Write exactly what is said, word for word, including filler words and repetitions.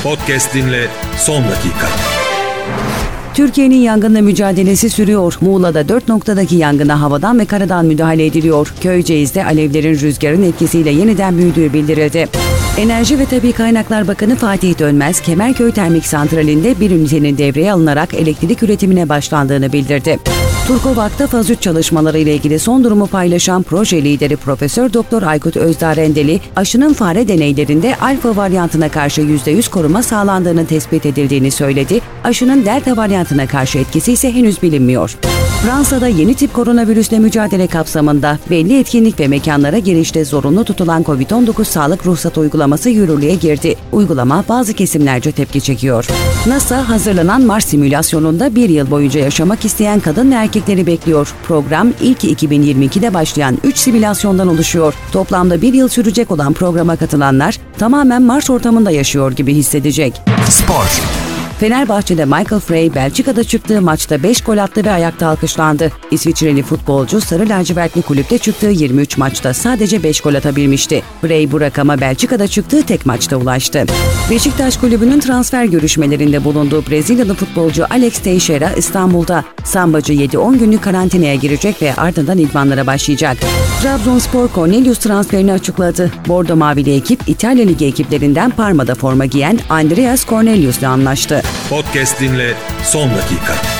Podcast dinle son dakika. Türkiye'nin yangınla mücadelesi sürüyor. Muğla'da dört noktadaki yangına havadan ve karadan müdahale ediliyor. Köyceğiz'de alevlerin rüzgarın etkisiyle yeniden büyüdüğü bildirildi. Enerji ve Tabii Kaynaklar Bakanı Fatih Dönmez, Kemerköy Termik Santrali'nde bir ünitenin devreye alınarak elektrik üretimine başlandığını bildirdi. Turkovak'ta faz üç çalışmaları ile ilgili son durumu paylaşan proje lideri Profesör Doktor Aykut Özdarendeli, aşının fare deneylerinde alfa varyantına karşı yüzde yüz koruma sağlandığını tespit edildiğini söyledi. Aşının delta varyantına karşı etkisi ise henüz bilinmiyor. Fransa'da yeni tip koronavirüsle mücadele kapsamında belli etkinlik ve mekanlara girişte zorunlu tutulan kovid on dokuz sağlık ruhsatı uygulaması yürürlüğe girdi. Uygulama bazı kesimlerce tepki çekiyor. NASA hazırlanan Mars simülasyonunda bir yıl boyunca yaşamak isteyen kadın ve erkekleri bekliyor. Program ilk iki bin yirmi ikide başlayan üç simülasyondan oluşuyor. Toplamda bir yıl sürecek olan programa katılanlar tamamen Mars ortamında yaşıyor gibi hissedecek. Spor. Fenerbahçe'de Michael Frey, Belçika'da çıktığı maçta beş gol attı ve ayakta alkışlandı. İsviçreli futbolcu sarı lacivertli kulüpte çıktığı yirmi üç maçta sadece beş gol atabilmişti. Frey bu rakama Belçika'da çıktığı tek maçta ulaştı. Beşiktaş Kulübü'nün transfer görüşmelerinde bulunduğu Brezilyalı futbolcu Alex Teixeira İstanbul'da. Sambacı yedi on günlük karantinaya girecek ve ardından idmanlara başlayacak. Trabzonspor Cornelius transferini açıkladı. Bordo Mavili ekip İtalya Ligi ekiplerinden Parma'da forma giyen Andreas Cornelius'la anlaştı. Podcast dinle son dakika.